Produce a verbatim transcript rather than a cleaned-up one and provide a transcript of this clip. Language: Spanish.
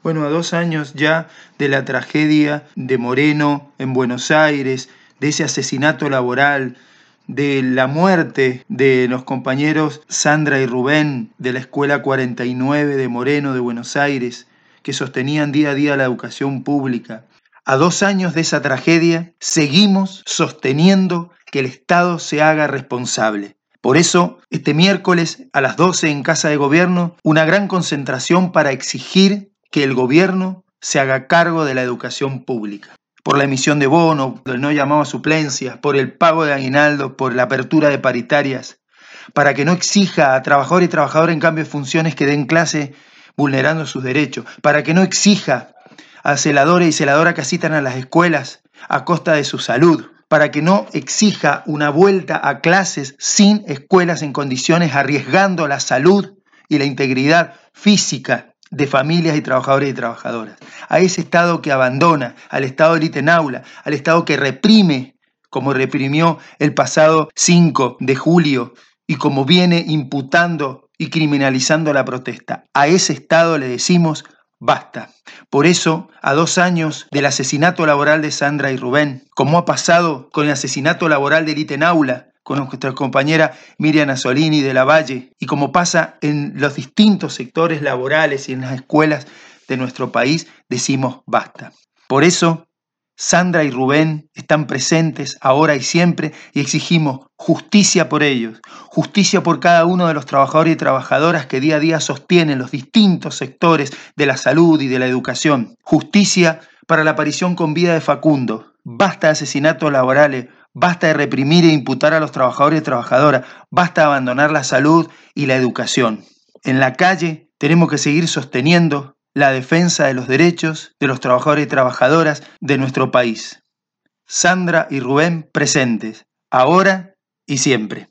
Bueno, a dos años ya de la tragedia de Moreno en Buenos Aires, de ese asesinato laboral, de la muerte de los compañeros Sandra y Rubén de la Escuela cuarenta y nueve de Moreno de Buenos Aires, que sostenían día a día la educación pública. A dos años de esa tragedia, seguimos sosteniendo que el Estado se haga responsable. Por eso, este miércoles a las doce en Casa de Gobierno, una gran concentración para exigir que el gobierno se haga cargo de la educación pública. Por la emisión de bonos, por el no llamado a suplencias, por el pago de aguinaldo, por la apertura de paritarias, para que no exija a trabajadores y trabajadoras en cambio de funciones que den clase vulnerando sus derechos, para que no exija a celadores y celadoras que asistan a las escuelas a costa de su salud, para que no exija una vuelta a clases sin escuelas en condiciones, arriesgando la salud y la integridad física de familias y trabajadores y trabajadoras. A ese Estado que abandona, al Estado élite en aula, al Estado que reprime, como reprimió el pasado cinco de julio y como viene imputando y criminalizando la protesta. A ese Estado le decimos basta. Por eso, a dos años del asesinato laboral de Sandra y Rubén, como ha pasado con el asesinato laboral de élite en aula, con nuestra compañera Miriam Azzolini de la Valle, y como pasa en los distintos sectores laborales y en las escuelas de nuestro país, decimos basta. Por eso, Sandra y Rubén están presentes ahora y siempre y exigimos justicia por ellos, justicia por cada uno de los trabajadores y trabajadoras que día a día sostienen los distintos sectores de la salud y de la educación, justicia para la aparición con vida de Facundo, basta de asesinatos laborales, basta de reprimir e imputar a los trabajadores y trabajadoras, basta de abandonar la salud y la educación. En la calle tenemos que seguir sosteniendo la defensa de los derechos de los trabajadores y trabajadoras de nuestro país. Sandra y Rubén presentes, ahora y siempre.